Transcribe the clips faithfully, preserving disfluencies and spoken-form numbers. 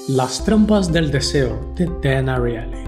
Las trampas del deseo de Dan Ariely.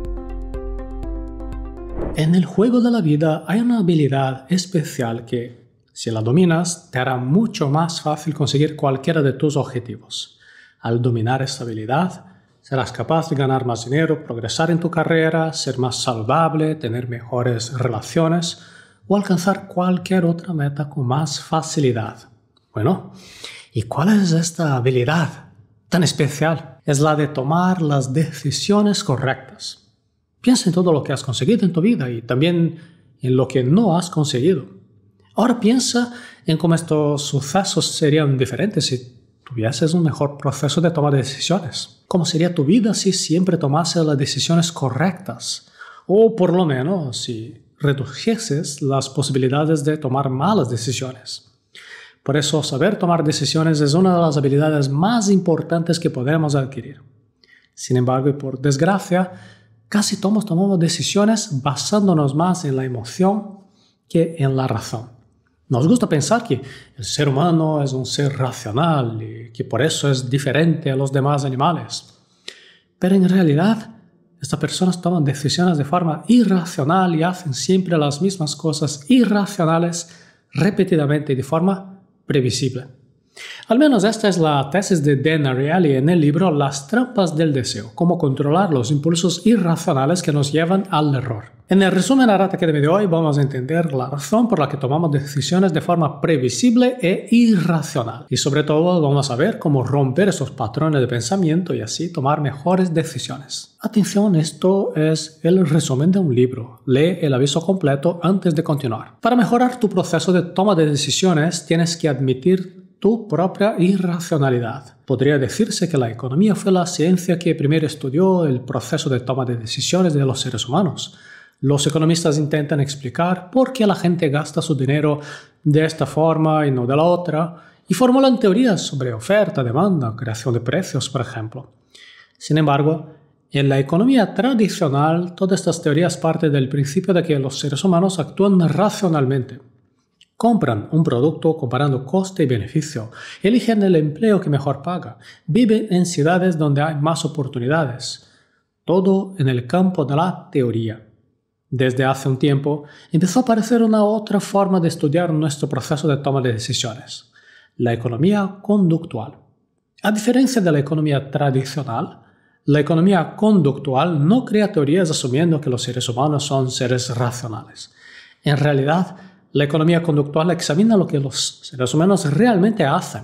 En el juego de la vida hay una habilidad especial que, si la dominas, te hará mucho más fácil conseguir cualquiera de tus objetivos. Al dominar esta habilidad, serás capaz de ganar más dinero, progresar en tu carrera, ser más saludable, tener mejores relaciones o alcanzar cualquier otra meta con más facilidad. Bueno, ¿y cuál es esta habilidad tan especial? Es la de tomar las decisiones correctas. Piensa en todo lo que has conseguido en tu vida y también en lo que no has conseguido. Ahora piensa en cómo estos sucesos serían diferentes si tuvieses un mejor proceso de toma de decisiones. ¿Cómo sería tu vida si siempre tomases las decisiones correctas? O por lo menos si redujeses las posibilidades de tomar malas decisiones. Por eso, saber tomar decisiones es una de las habilidades más importantes que podemos adquirir. Sin embargo, y por desgracia, casi todos tomamos decisiones basándonos más en la emoción que en la razón. Nos gusta pensar que el ser humano es un ser racional y que por eso es diferente a los demás animales. Pero en realidad, estas personas toman decisiones de forma irracional y hacen siempre las mismas cosas irracionales repetidamente y de forma previsible. Al menos esta es la tesis de Dan Ariely en el libro Las trampas del deseo, cómo controlar los impulsos irracionales que nos llevan al error. En el resumen Arate Academy de hoy vamos a entender la razón por la que tomamos decisiones de forma previsible e irracional. Y sobre todo vamos a ver cómo romper esos patrones de pensamiento y así tomar mejores decisiones. Atención, esto es el resumen de un libro. Lee el aviso completo antes de continuar. Para mejorar tu proceso de toma de decisiones tienes que admitir tu propia irracionalidad. Podría decirse que la economía fue la ciencia que primero estudió el proceso de toma de decisiones de los seres humanos. Los economistas intentan explicar por qué la gente gasta su dinero de esta forma y no de la otra, y formulan teorías sobre oferta, demanda, creación de precios, por ejemplo. Sin embargo, en la economía tradicional, todas estas teorías parten del principio de que los seres humanos actúan racionalmente. Compran un producto comparando coste y beneficio, eligen el empleo que mejor paga, viven en ciudades donde hay más oportunidades. Todo en el campo de la teoría. Desde hace un tiempo empezó a aparecer una otra forma de estudiar nuestro proceso de toma de decisiones, la economía conductual. A diferencia de la economía tradicional, la economía conductual no crea teorías asumiendo que los seres humanos son seres racionales. En realidad, la economía conductual examina lo que los seres humanos realmente hacen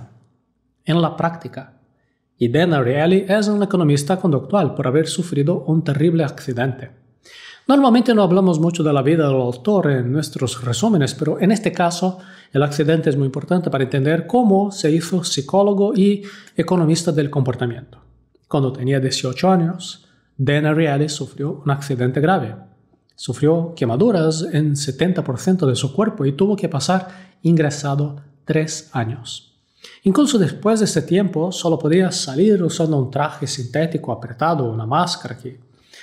en la práctica. Y Dan Ariely es un economista conductual por haber sufrido un terrible accidente. Normalmente no hablamos mucho de la vida del autor en nuestros resúmenes, pero en este caso el accidente es muy importante para entender cómo se hizo psicólogo y economista del comportamiento. Cuando tenía dieciocho años, Dan Ariely sufrió un accidente grave. Sufrió quemaduras en setenta por ciento de su cuerpo y tuvo que pasar ingresado tres años. Incluso después de ese tiempo, solo podía salir usando un traje sintético apretado, una máscara que,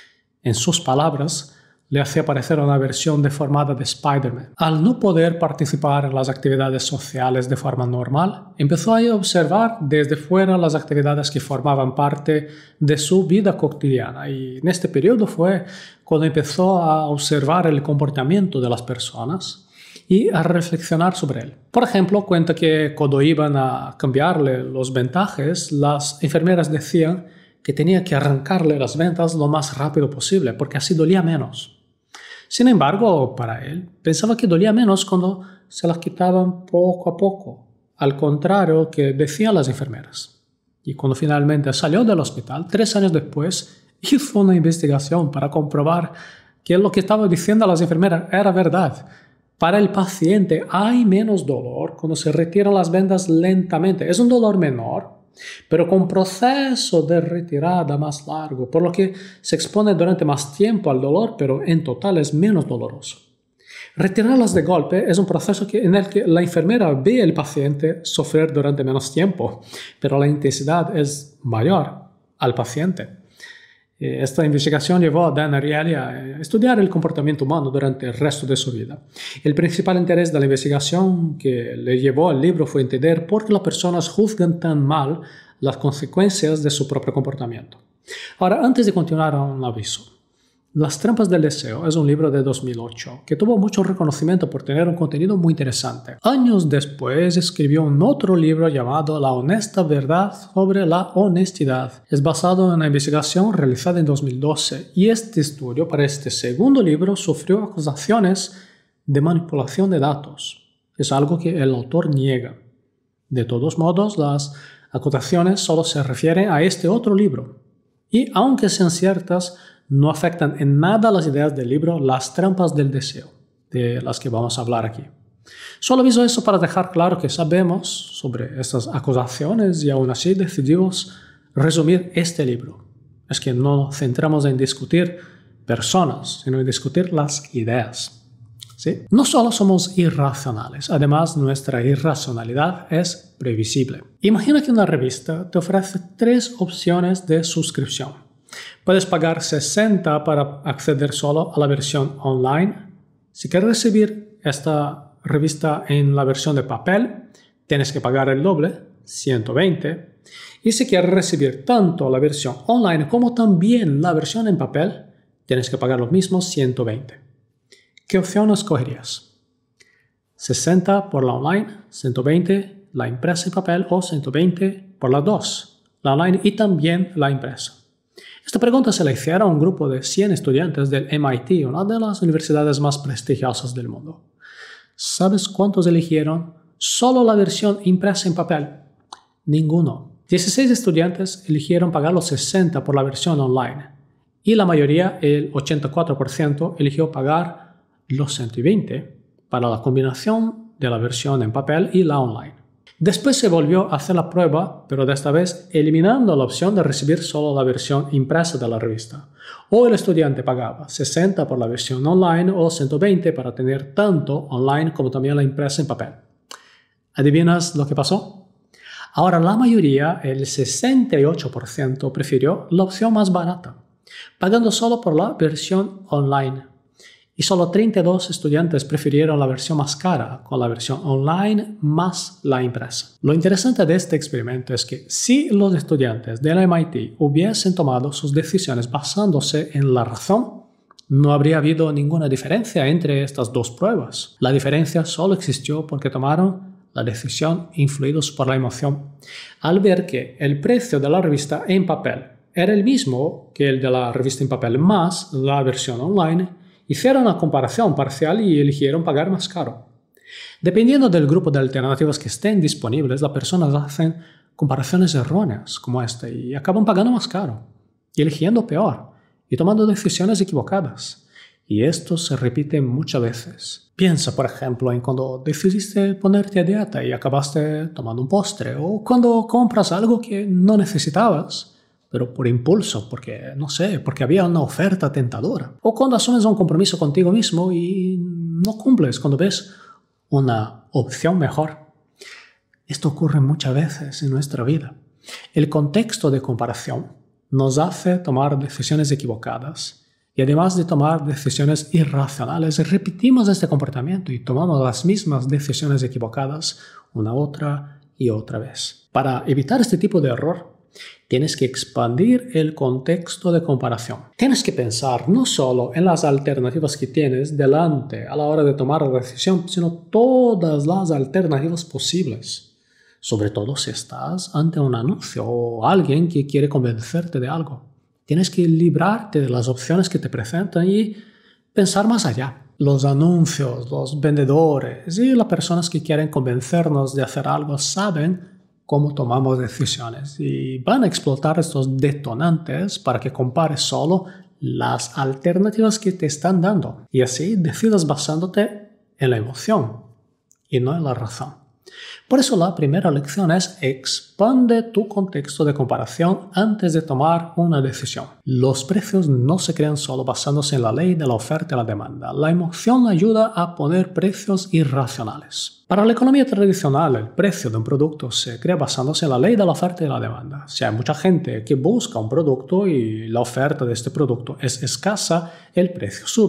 en sus palabras, le hacía parecer una versión deformada de Spider-Man. Al no poder participar en las actividades sociales de forma normal, empezó a observar desde fuera las actividades que formaban parte de su vida cotidiana y en este periodo fue cuando empezó a observar el comportamiento de las personas y a reflexionar sobre él. Por ejemplo, cuenta que cuando iban a cambiarle los vendajes, las enfermeras decían que tenía que arrancarle las vendas lo más rápido posible porque así dolía menos. Sin embargo, para él, pensaba que dolía menos cuando se las quitaban poco a poco, al contrario que decían las enfermeras. Y cuando finalmente salió del hospital, tres años después, hizo una investigación para comprobar que lo que estaba diciendo las enfermeras era verdad. Para el paciente hay menos dolor cuando se retiran las vendas lentamente. Es un dolor menor, pero con proceso de retirada más largo, por lo que se expone durante más tiempo al dolor, pero en total es menos doloroso. Retirarlas de golpe es un proceso que, en el que la enfermera ve al paciente sufrir durante menos tiempo, pero la intensidad es mayor al paciente. Esta investigación llevó a Dan Ariely a estudiar el comportamiento humano durante el resto de su vida. El principal interés de la investigación que le llevó al libro fue entender por qué las personas juzgan tan mal las consecuencias de su propio comportamiento. Ahora, antes de continuar, un aviso. Las trampas del deseo es un libro de dos mil ocho que tuvo mucho reconocimiento por tener un contenido muy interesante. Años después escribió un otro libro llamado La honesta verdad sobre la honestidad. Es basado en una investigación realizada en dos mil doce y este estudio para este segundo libro sufrió acusaciones de manipulación de datos. Es algo que el autor niega. De todos modos, las acusaciones solo se refieren a este otro libro. Y aunque sean ciertas, no afectan en nada las ideas del libro Las trampas del deseo, de las que vamos a hablar aquí. Solo aviso eso para dejar claro que sabemos sobre estas acusaciones y aún así decidimos resumir este libro. Es que no nos centramos en discutir personas, sino en discutir las ideas. ¿Sí? No solo somos irracionales, además nuestra irracionalidad es previsible. Imagina que una revista te ofrece tres opciones de suscripción. Puedes pagar sesenta para acceder solo a la versión online. Si quieres recibir esta revista en la versión de papel, tienes que pagar el doble, ciento veinte. Y si quieres recibir tanto la versión online como también la versión en papel, tienes que pagar lo mismo, ciento veinte. ¿Qué opción escogerías? sesenta por la online, ciento veinte la impresa en papel o ciento veinte por las dos, la online y también la impresa. Esta pregunta se la hicieron a un grupo de cien estudiantes del M I T, una de las universidades más prestigiosas del mundo. ¿Sabes cuántos eligieron solo la versión impresa en papel? Ninguno. dieciséis estudiantes eligieron pagar los sesenta por la versión online y la mayoría, el ochenta y cuatro por ciento, eligió pagar los ciento veinte para la combinación de la versión en papel y la online. Después se volvió a hacer la prueba, pero de esta vez eliminando la opción de recibir solo la versión impresa de la revista. O el estudiante pagaba sesenta por la versión online o ciento veinte para tener tanto online como también la impresa en papel. ¿Adivinas lo que pasó? Ahora la mayoría, el sesenta y ocho por ciento, prefirió la opción más barata, pagando solo por la versión online. Y solo treinta y dos estudiantes prefirieron la versión más cara, con la versión online más la impresa. Lo interesante de este experimento es que si los estudiantes del M I T hubiesen tomado sus decisiones basándose en la razón, no habría habido ninguna diferencia entre estas dos pruebas. La diferencia solo existió porque tomaron la decisión influidos por la emoción, al ver que el precio de la revista en papel era el mismo que el de la revista en papel más la versión online. Hicieron una comparación parcial y eligieron pagar más caro. Dependiendo del grupo de alternativas que estén disponibles, las personas hacen comparaciones erróneas como esta y acaban pagando más caro, y eligiendo peor, y tomando decisiones equivocadas. Y esto se repite muchas veces. Piensa, por ejemplo, en cuando decidiste ponerte a dieta y acabaste tomando un postre, o cuando compras algo que no necesitabas, pero por impulso, porque, no sé, porque había una oferta tentadora. O cuando asumes un compromiso contigo mismo y no cumples cuando ves una opción mejor. Esto ocurre muchas veces en nuestra vida. El contexto de comparación nos hace tomar decisiones equivocadas y además de tomar decisiones irracionales, repetimos este comportamiento y tomamos las mismas decisiones equivocadas una otra y otra vez. Para evitar este tipo de error, tienes que expandir el contexto de comparación. Tienes que pensar no solo en las alternativas que tienes delante a la hora de tomar la decisión, sino todas las alternativas posibles. Sobre todo si estás ante un anuncio o alguien que quiere convencerte de algo. Tienes que librarte de las opciones que te presentan y pensar más allá. Los anuncios, los vendedores y las personas que quieren convencernos de hacer algo saben cómo tomamos decisiones y van a explotar estos detonantes para que compares solo las alternativas que te están dando y así decidas basándote en la emoción y no en la razón. Por eso la primera lección es expande tu contexto de comparación antes de tomar una decisión. Los precios no se crean solo basándose en la ley de la oferta y la demanda. La emoción ayuda a poner precios irracionales. Para la economía tradicional, el precio de un producto se crea basándose en la ley de la oferta y la demanda. Si hay mucha gente que busca un producto y la oferta de este producto es escasa, el precio sube.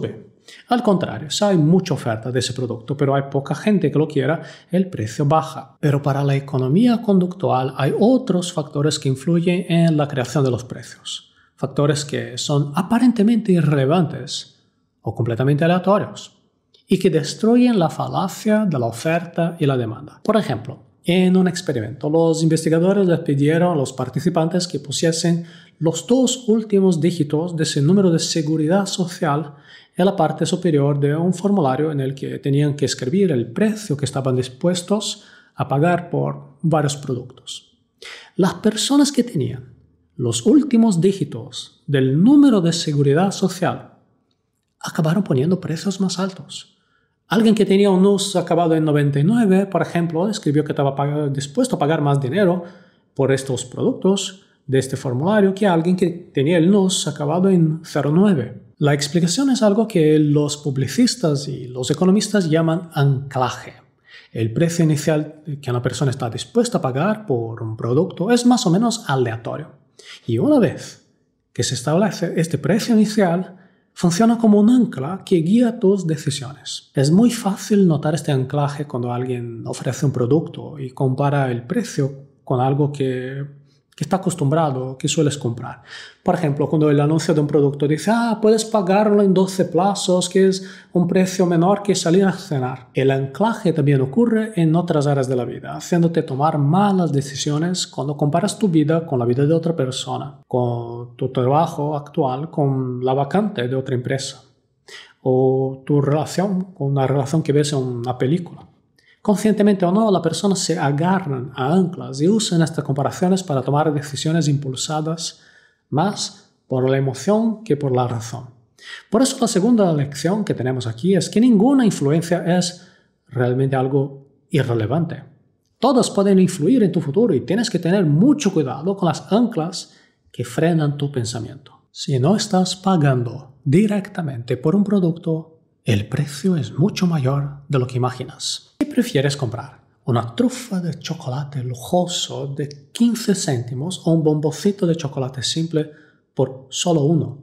Al contrario, si hay mucha oferta de ese producto, pero hay poca gente que lo quiera, el precio baja. Pero para la economía conductual hay otros factores que influyen en la creación de los precios. Factores que son aparentemente irrelevantes o completamente aleatorios y que destruyen la falacia de la oferta y la demanda. Por ejemplo, en un experimento, los investigadores les pidieron a los participantes que pusiesen los dos últimos dígitos de ese número de seguridad social en la parte superior de un formulario en el que tenían que escribir el precio que estaban dispuestos a pagar por varios productos. Las personas que tenían los últimos dígitos del número de seguridad social acabaron poniendo precios más altos. Alguien que tenía un N U S acabado en noventa y nueve, por ejemplo, escribió que estaba dispuesto a pagar más dinero por estos productos de este formulario que alguien que tenía el N U S acabado en cero nueve. La explicación es algo que los publicistas y los economistas llaman anclaje. El precio inicial que una persona está dispuesta a pagar por un producto es más o menos aleatorio. Y una vez que se establece este precio inicial, funciona como un ancla que guía tus decisiones. Es muy fácil notar este anclaje cuando alguien ofrece un producto y compara el precio con algo que, que está acostumbrado, que sueles comprar. Por ejemplo, cuando el anuncio de un producto dice «Ah, puedes pagarlo en doce plazos, que es un precio menor que salir a cenar». El anclaje también ocurre en otras áreas de la vida, haciéndote tomar malas decisiones cuando comparas tu vida con la vida de otra persona, con tu trabajo actual con la vacante de otra empresa, o tu relación con una relación que ves en una película. Conscientemente o no, las personas se agarran a anclas y usan estas comparaciones para tomar decisiones impulsadas más por la emoción que por la razón. Por eso la segunda lección que tenemos aquí es que ninguna influencia es realmente algo irrelevante. Todas pueden influir en tu futuro y tienes que tener mucho cuidado con las anclas que frenan tu pensamiento. Si no estás pagando directamente por un producto, el precio es mucho mayor de lo que imaginas. ¿Qué prefieres comprar? ¿Una trufa de chocolate lujoso de quince céntimos o un bomboncito de chocolate simple por solo uno?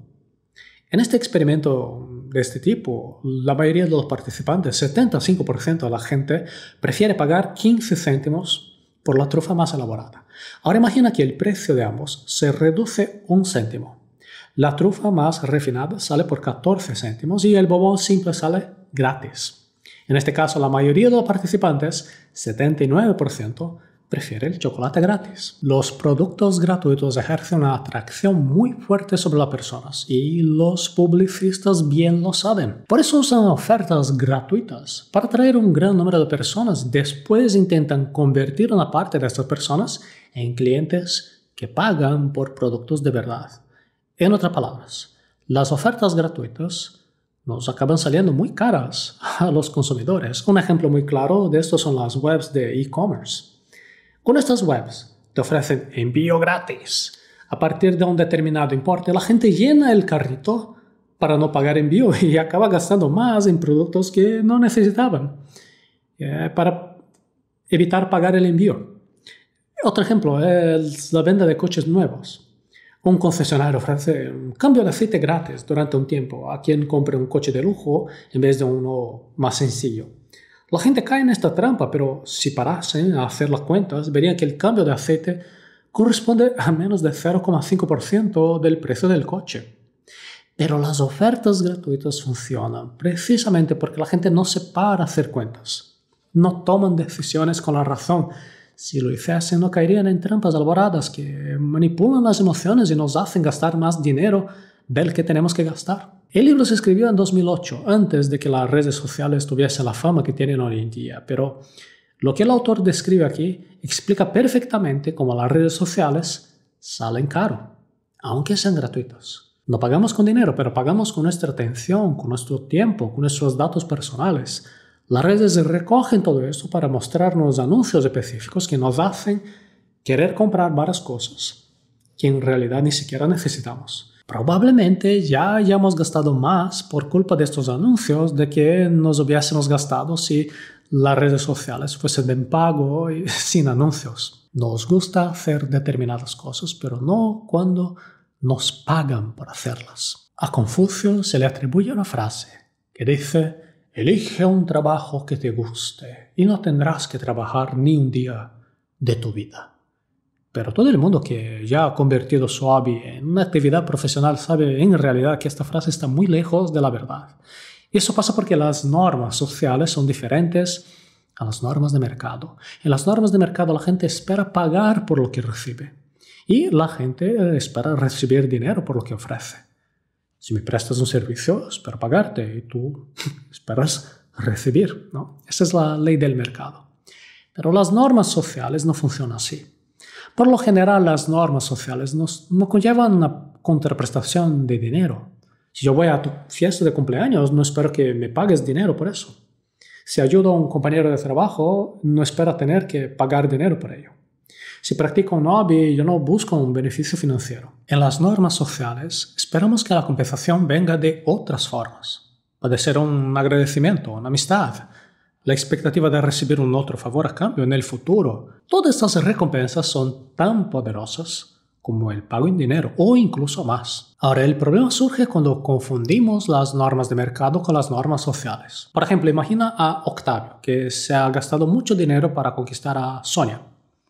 En este experimento de este tipo, la mayoría de los participantes, setenta y cinco por ciento de la gente, prefiere pagar quince céntimos por la trufa más elaborada. Ahora imagina que el precio de ambos se reduce un céntimo. La trufa más refinada sale por catorce céntimos y el bombón simple sale gratis. En este caso, la mayoría de los participantes, setenta y nueve por ciento, prefiere el chocolate gratis. Los productos gratuitos ejercen una atracción muy fuerte sobre las personas y los publicistas bien lo saben. Por eso usan ofertas gratuitas para atraer un gran número de personas. Después intentan convertir una parte de estas personas en clientes que pagan por productos de verdad. En otras palabras, las ofertas gratuitas nos acaban saliendo muy caras a los consumidores. Un ejemplo muy claro de esto son las webs de e-commerce. Con estas webs te ofrecen envío gratis a partir de un determinado importe. La gente llena el carrito para no pagar envío y acaba gastando más en productos que no necesitaban eh, para evitar pagar el envío. Otro ejemplo es la venta de coches nuevos. Un concesionario ofrece un cambio de aceite gratis durante un tiempo a quien compre un coche de lujo en vez de uno más sencillo. La gente cae en esta trampa, pero si parasen a hacer las cuentas, verían que el cambio de aceite corresponde a menos de cero coma cinco por ciento del precio del coche. Pero las ofertas gratuitas funcionan precisamente porque la gente no se para a hacer cuentas. No toman decisiones con la razón. Si lo hiciesen, no caerían en trampas elaboradas que manipulan las emociones y nos hacen gastar más dinero del que tenemos que gastar. El libro se escribió en dos mil ocho, antes de que las redes sociales tuviesen la fama que tienen hoy en día, pero lo que el autor describe aquí explica perfectamente cómo las redes sociales salen caro, aunque sean gratuitas. No pagamos con dinero, pero pagamos con nuestra atención, con nuestro tiempo, con nuestros datos personales. Las redes recogen todo esto para mostrarnos anuncios específicos que nos hacen querer comprar varias cosas que en realidad ni siquiera necesitamos. Probablemente ya hayamos gastado más por culpa de estos anuncios de que nos hubiésemos gastado si las redes sociales fuesen de pago y sin anuncios. Nos gusta hacer determinadas cosas, pero no cuando nos pagan por hacerlas. A Confucio se le atribuye una frase que dice: elige un trabajo que te guste y no tendrás que trabajar ni un día de tu vida. Pero todo el mundo que ya ha convertido su hobby en una actividad profesional sabe en realidad que esta frase está muy lejos de la verdad. Y eso pasa porque las normas sociales son diferentes a las normas de mercado. En las normas de mercado la gente espera pagar por lo que recibe y la gente espera recibir dinero por lo que ofrece. Si me prestas un servicio, espero pagarte y tú esperas recibir, ¿no? Esa es la ley del mercado. Pero las normas sociales no funcionan así. Por lo general, las normas sociales no, no conllevan una contraprestación de dinero. Si yo voy a tu fiesta de cumpleaños, no espero que me pagues dinero por eso. Si ayudo a un compañero de trabajo, no espero tener que pagar dinero por ello. Si practico un hobby, yo no busco un beneficio financiero. En las normas sociales, esperamos que la compensación venga de otras formas. Puede ser un agradecimiento, una amistad, la expectativa de recibir un otro favor a cambio en el futuro. Todas estas recompensas son tan poderosas como el pago en dinero o incluso más. Ahora, el problema surge cuando confundimos las normas de mercado con las normas sociales. Por ejemplo, imagina a Octavio, que se ha gastado mucho dinero para conquistar a Sonia.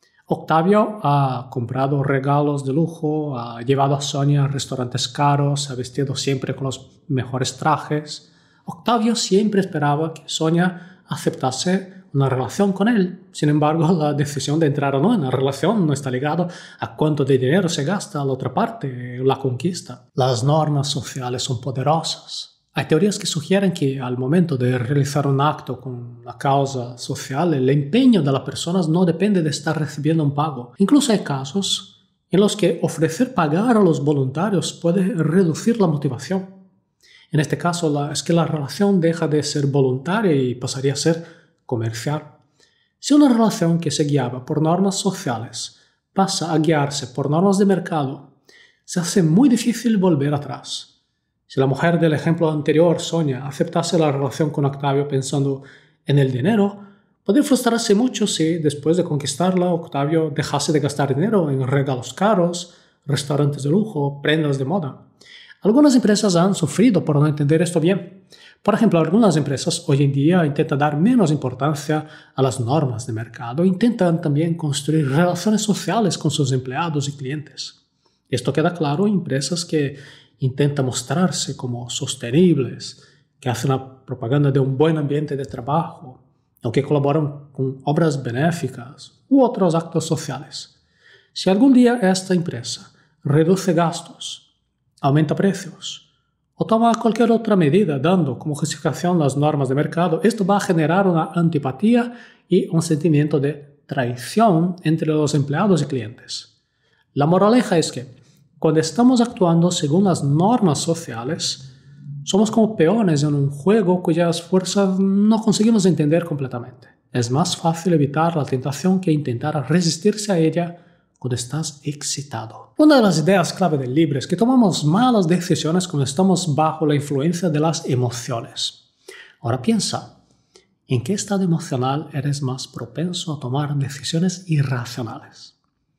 Octavio ha comprado regalos de lujo, ha llevado a Sonia a restaurantes caros, se ha vestido siempre con los mejores trajes. Octavio siempre esperaba que Sonia aceptase una relación con él. Sin embargo, la decisión de entrar o no en la relación no está ligada a cuánto de dinero se gasta a la otra parte, la conquista. Las normas sociales son poderosas. Hay teorías que sugieren que al momento de realizar un acto con una causa social, el empeño de las personas no depende de estar recibiendo un pago. Incluso hay casos en los que ofrecer pagar a los voluntarios puede reducir la motivación. En este caso, la, es que la relación deja de ser voluntaria y pasaría a ser comercial. Si una relación que se guiaba por normas sociales pasa a guiarse por normas de mercado, se hace muy difícil volver atrás. Si la mujer del ejemplo anterior, Sonia, aceptase la relación con Octavio pensando en el dinero, podría frustrarse mucho si, después de conquistarla, Octavio dejase de gastar dinero en regalos caros, restaurantes de lujo, prendas de moda. Algunas empresas han sufrido por no entender esto bien. Por ejemplo, algunas empresas hoy en día intentan dar menos importancia a las normas de mercado, intentan también construir relaciones sociales con sus empleados y clientes. Esto queda claro en empresas que intentan mostrarse como sostenibles, que hacen la propaganda de un buen ambiente de trabajo, o que colaboran con obras benéficas u otros actos sociales. Si algún día esta empresa reduce gastos, aumenta precios, o toma cualquier otra medida dando como justificación las normas de mercado, esto va a generar una antipatía y un sentimiento de traición entre los empleados y clientes. La moraleja es que cuando estamos actuando según las normas sociales, somos como peones en un juego cuyas fuerzas no conseguimos entender completamente. Es más fácil evitar la tentación que intentar resistirse a ella cuando estás excitado. Una de las ideas clave del libro es que tomamos malas decisiones cuando estamos bajo la influencia de las emociones. Ahora piensa, ¿en qué estado emocional eres más propenso a tomar decisiones irracionales?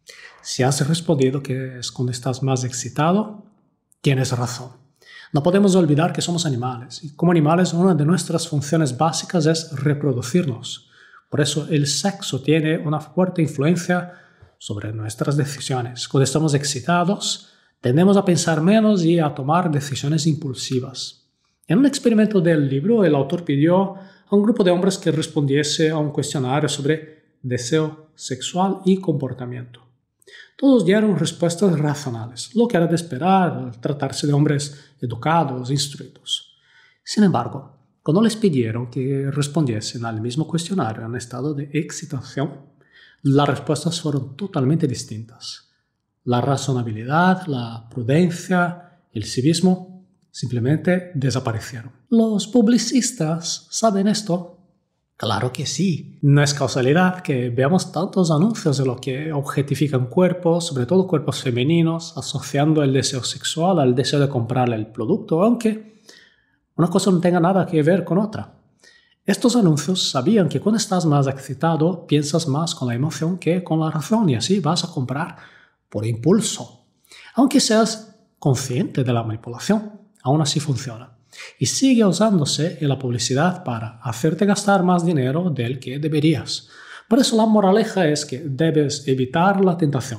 Si has respondido que es cuando estás más excitado, tienes razón. No podemos olvidar que somos animales y como animales una de nuestras funciones básicas es reproducirnos. Por eso el sexo tiene una fuerte influencia sobre nuestras decisiones. Cuando estamos excitados, tendemos a pensar menos y a tomar decisiones impulsivas. En un experimento del libro, el autor pidió a un grupo de hombres que respondiese a un cuestionario sobre deseo sexual y comportamiento. Todos dieron respuestas racionales, lo que era de esperar al tratarse de hombres educados, instruidos. Sin embargo, cuando les pidieron que respondiesen al mismo cuestionario en estado de excitación, las respuestas fueron totalmente distintas. La razonabilidad, la prudencia, el civismo simplemente desaparecieron. ¿Los publicistas saben esto? Claro que sí. No es casualidad que veamos tantos anuncios de lo que objetifican cuerpos, sobre todo cuerpos femeninos, asociando el deseo sexual al deseo de comprarle el producto, aunque una cosa no tenga nada que ver con otra. Estos anuncios sabían que cuando estás más excitado, piensas más con la emoción que con la razón y así vas a comprar por impulso. Aunque seas consciente de la manipulación, aún así funciona. y sigue usándose en la publicidad para hacerte gastar más dinero del que deberías. Por eso la moraleja es que debes evitar la tentación.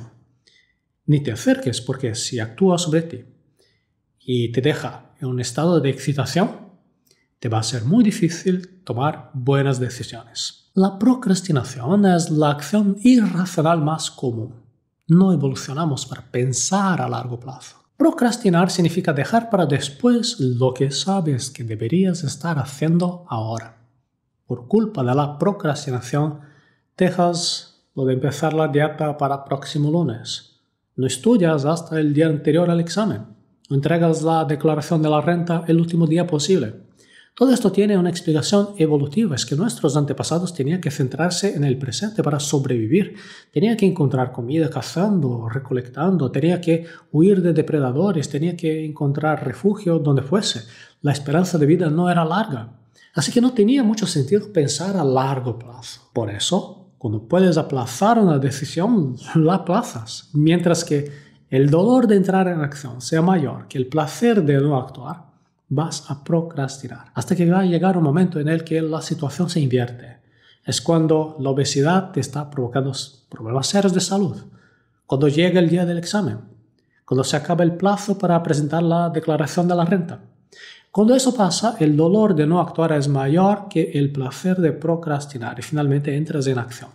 Ni te acerques, porque si actúa sobre ti y te deja en un estado de excitación, te va a ser muy difícil tomar buenas decisiones. La procrastinación es la acción irracional más común. No evolucionamos para pensar a largo plazo. Procrastinar significa dejar para después lo que sabes que deberías estar haciendo ahora. Por culpa de la procrastinación, dejas lo de empezar la dieta para el próximo lunes. No estudias hasta el día anterior al examen. No entregas la declaración de la renta el último día posible. Todo esto tiene una explicación evolutiva, es que nuestros antepasados tenían que centrarse en el presente para sobrevivir. Tenían que encontrar comida cazando, recolectando, tenían que huir de depredadores, tenían que encontrar refugio donde fuese. La esperanza de vida no era larga, así que no tenía mucho sentido pensar a largo plazo. Por eso, cuando puedes aplazar una decisión, la aplazas, mientras que el dolor de entrar en acción sea mayor que el placer de no actuar, vas a procrastinar, hasta que va a llegar un momento en el que la situación se invierte. Es cuando la obesidad te está provocando problemas serios de salud, cuando llega el día del examen, cuando se acaba el plazo para presentar la declaración de la renta. Cuando eso pasa, el dolor de no actuar es mayor que el placer de procrastinar y finalmente entras en acción.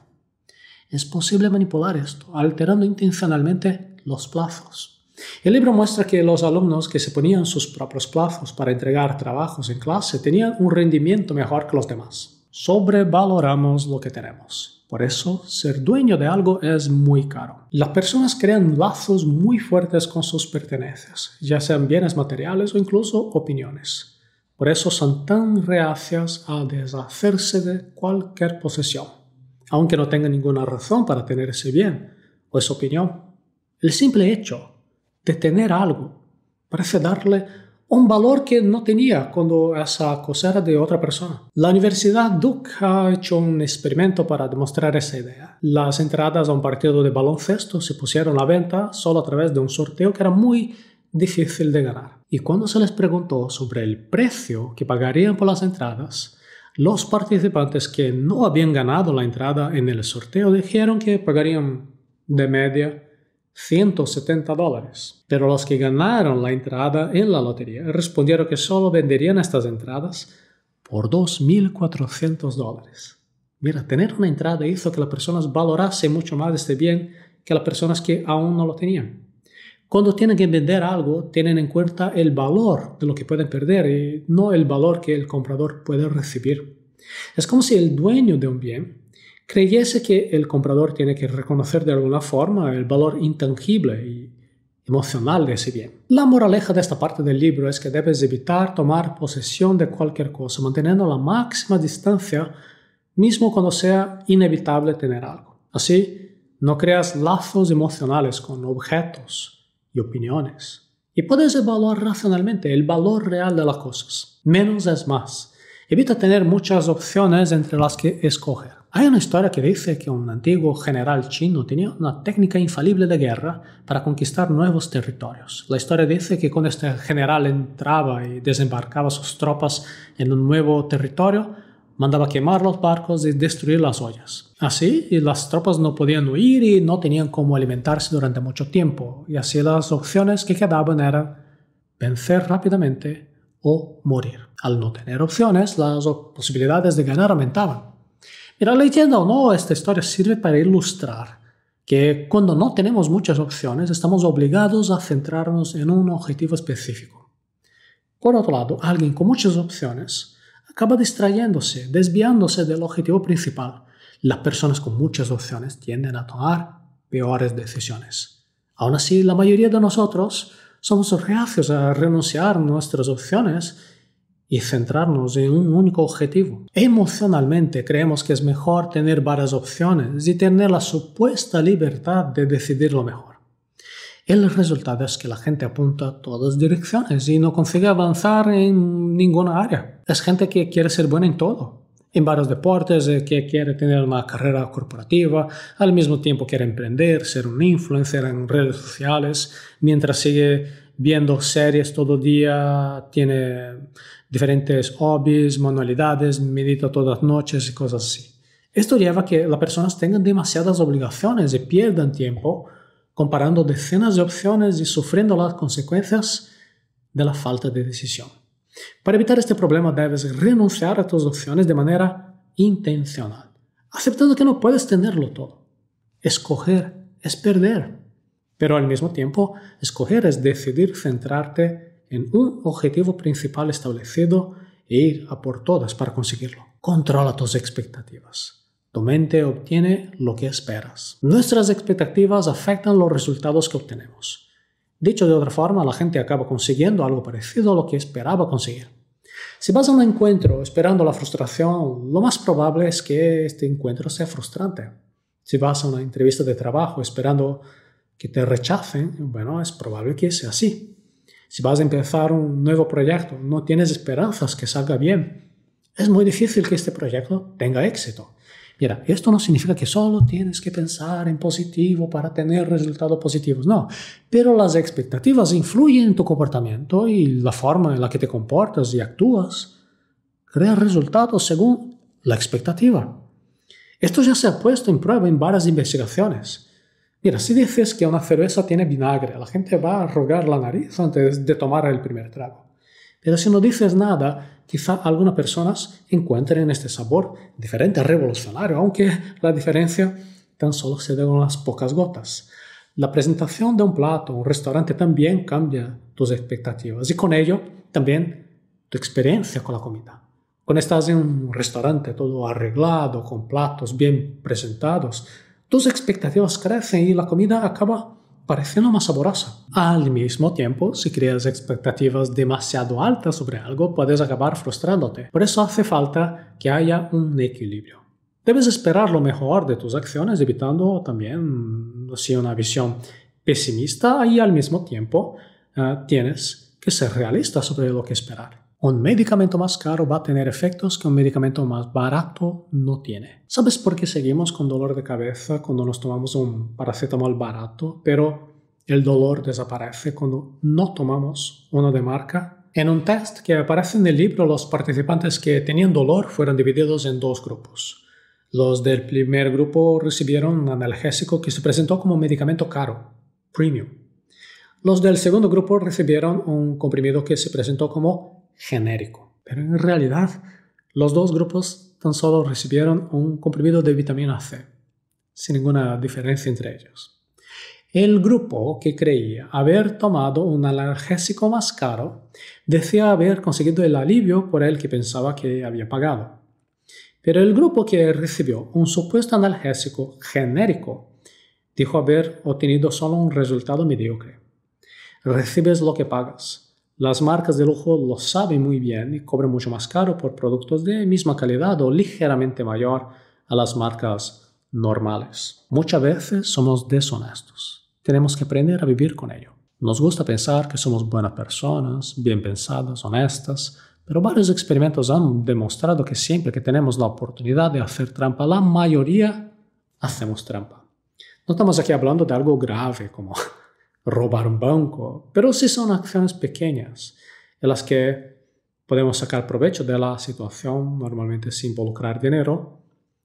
Es posible manipular esto, alterando intencionalmente los plazos. El libro muestra que los alumnos que se ponían sus propios plazos para entregar trabajos en clase tenían un rendimiento mejor que los demás. Sobrevaloramos lo que tenemos. Por eso, ser dueño de algo es muy caro. Las personas crean lazos muy fuertes con sus pertenencias, ya sean bienes materiales o incluso opiniones. Por eso son tan reacias a deshacerse de cualquier posesión, aunque no tengan ninguna razón para tener ese bien o esa opinión. El simple hecho de tener algo parece darle un valor que no tenía cuando esa cosa era de otra persona. La Universidad Duke ha hecho un experimento para demostrar esa idea. Las entradas a un partido de baloncesto se pusieron a venta solo a través de un sorteo que era muy difícil de ganar. Y cuando se les preguntó sobre el precio que pagarían por las entradas, los participantes que no habían ganado la entrada en el sorteo dijeron que pagarían de media ciento setenta dólares. Pero los que ganaron la entrada en la lotería respondieron que solo venderían estas entradas por dos mil cuatrocientos dólares. Mira, tener una entrada hizo que las personas valorasen mucho más este bien que las personas que aún no lo tenían. Cuando tienen que vender algo, tienen en cuenta el valor de lo que pueden perder y no el valor que el comprador puede recibir. Es como si el dueño de un bien creyese que el comprador tiene que reconocer de alguna forma el valor intangible y emocional de ese bien. La moraleja de esta parte del libro es que debes evitar tomar posesión de cualquier cosa, manteniendo la máxima distancia, mismo cuando sea inevitable tener algo. Así, no creas lazos emocionales con objetos y opiniones. Y puedes evaluar racionalmente el valor real de las cosas. Menos es más. Evita tener muchas opciones entre las que escoger. Hay una historia que dice que un antiguo general chino tenía una técnica infalible de guerra para conquistar nuevos territorios. La historia dice que cuando este general entraba y desembarcaba sus tropas en un nuevo territorio, mandaba quemar los barcos y destruir las ollas. Así, las tropas no podían huir y no tenían cómo alimentarse durante mucho tiempo, y así las opciones que quedaban eran vencer rápidamente o morir. Al no tener opciones, las posibilidades de ganar aumentaban. Mira, leyenda o no, esta historia sirve para ilustrar que cuando no tenemos muchas opciones, estamos obligados a centrarnos en un objetivo específico. Por otro lado, alguien con muchas opciones acaba distrayéndose, desviándose del objetivo principal. Las personas con muchas opciones tienden a tomar peores decisiones. Aún así, la mayoría de nosotros somos reacios a renunciar a nuestras opciones y centrarnos en un único objetivo. Emocionalmente creemos que es mejor tener varias opciones y tener la supuesta libertad de decidir lo mejor. El resultado es que la gente apunta a todas direcciones y no consigue avanzar en ninguna área. Es gente que quiere ser buena en todo. En varios deportes, que quiere tener una carrera corporativa, al mismo tiempo quiere emprender, ser un influencer en redes sociales, mientras sigue viendo series todo el día, tiene diferentes hobbies, manualidades, medita todas las noches y cosas así. Esto lleva a que las personas tengan demasiadas obligaciones y pierdan tiempo comparando decenas de opciones y sufriendo las consecuencias de la falta de decisión. Para evitar este problema debes renunciar a tus opciones de manera intencional, aceptando que no puedes tenerlo todo. Escoger es perder, pero al mismo tiempo, escoger es decidir centrarte en un objetivo principal establecido e ir a por todas para conseguirlo. Controla tus expectativas. Tu mente obtiene lo que esperas. Nuestras expectativas afectan los resultados que obtenemos. Dicho de otra forma, la gente acaba consiguiendo algo parecido a lo que esperaba conseguir. Si vas a un encuentro esperando la frustración, lo más probable es que este encuentro sea frustrante. Si vas a una entrevista de trabajo esperando que te rechacen, bueno, es probable que sea así. Si vas a empezar un nuevo proyecto, no tienes esperanzas que salga bien, es muy difícil que este proyecto tenga éxito. Mira, esto no significa que solo tienes que pensar en positivo para tener resultados positivos, no. Pero las expectativas influyen en tu comportamiento y la forma en la que te comportas y actúas crea resultados según la expectativa. Esto ya se ha puesto en prueba en varias investigaciones. Mira, si dices que una cerveza tiene vinagre, la gente va a arrugar la nariz antes de tomar el primer trago. Pero si no dices nada, quizá algunas personas encuentren este sabor diferente, revolucionario, aunque la diferencia tan solo se dé en unas pocas gotas. La presentación de un plato, un restaurante también cambia tus expectativas y con ello también tu experiencia con la comida. Cuando estás en un restaurante todo arreglado, con platos bien presentados, tus expectativas crecen y la comida acaba pareciendo más sabrosa. Al mismo tiempo, si creas expectativas demasiado altas sobre algo, puedes acabar frustrándote. Por eso hace falta que haya un equilibrio. Debes esperar lo mejor de tus acciones, evitando también así una visión pesimista y al mismo tiempo uh, tienes que ser realista sobre lo que esperar. Un medicamento más caro va a tener efectos que un medicamento más barato no tiene. ¿Sabes por qué seguimos con dolor de cabeza cuando nos tomamos un paracetamol barato, pero el dolor desaparece cuando no tomamos uno de marca? En un test que aparece en el libro, los participantes que tenían dolor fueron divididos en dos grupos. Los del primer grupo recibieron un analgésico que se presentó como un medicamento caro, premium. Los del segundo grupo recibieron un comprimido que se presentó como genérico. Pero en realidad, los dos grupos tan solo recibieron un comprimido de vitamina C, sin ninguna diferencia entre ellos. El grupo que creía haber tomado un analgésico más caro decía haber conseguido el alivio por el que pensaba que había pagado. Pero el grupo que recibió un supuesto analgésico genérico dijo haber obtenido solo un resultado mediocre. Recibes lo que pagas. Las marcas de lujo lo saben muy bien y cobran mucho más caro por productos de misma calidad o ligeramente mayor a las marcas normales. Muchas veces somos deshonestos. Tenemos que aprender a vivir con ello. Nos gusta pensar que somos buenas personas, bien pensadas, honestas, pero varios experimentos han demostrado que siempre que tenemos la oportunidad de hacer trampa, la mayoría hacemos trampa. No estamos aquí hablando de algo grave como robar un banco, pero sí son acciones pequeñas en las que podemos sacar provecho de la situación, normalmente sin involucrar dinero.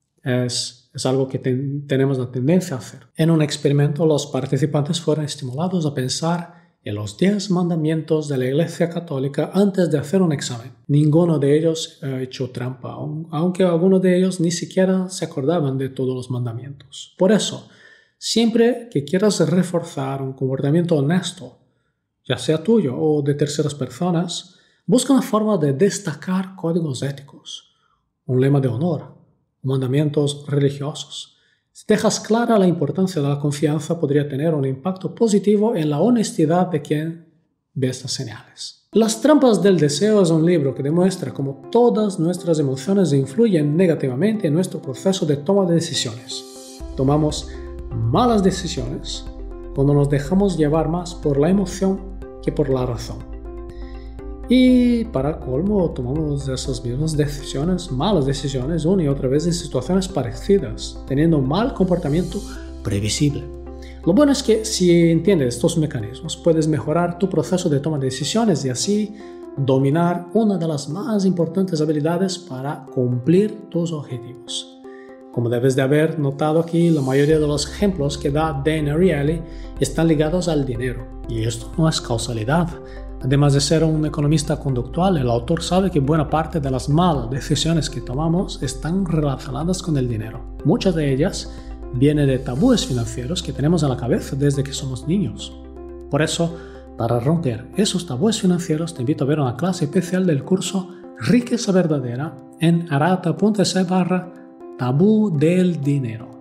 Es, es algo que ten, tenemos la tendencia a hacer. En un experimento, los participantes fueron estimulados a pensar en los diez mandamientos de la Iglesia Católica antes de hacer un examen. Ninguno de ellos ha hecho trampa, aunque algunos de ellos ni siquiera se acordaban de todos los mandamientos. Por eso, siempre que quieras reforzar un comportamiento honesto, ya sea tuyo o de terceras personas, busca una forma de destacar códigos éticos, un lema de honor, mandamientos religiosos. Si dejas clara la importancia de la confianza, podría tener un impacto positivo en la honestidad de quien ve estas señales. Las trampas del deseo es un libro que demuestra cómo todas nuestras emociones influyen negativamente en nuestro proceso de toma de decisiones. Tomamos malas decisiones cuando nos dejamos llevar más por la emoción que por la razón. Y para colmo tomamos esas mismas decisiones, malas decisiones, una y otra vez en situaciones parecidas, teniendo un mal comportamiento previsible. Lo bueno es que si entiendes estos mecanismos, puedes mejorar tu proceso de toma de decisiones y así dominar una de las más importantes habilidades para cumplir tus objetivos. Como debes de haber notado aquí, la mayoría de los ejemplos que da Dan Ariely están ligados al dinero. Y esto no es causalidad. Además de ser un economista conductual, el autor sabe que buena parte de las malas decisiones que tomamos están relacionadas con el dinero. Muchas de ellas vienen de tabúes financieros que tenemos en la cabeza desde que somos niños. Por eso, para romper esos tabúes financieros, te invito a ver una clase especial del curso Riqueza Verdadera en arata punto es barra tabú del dinero.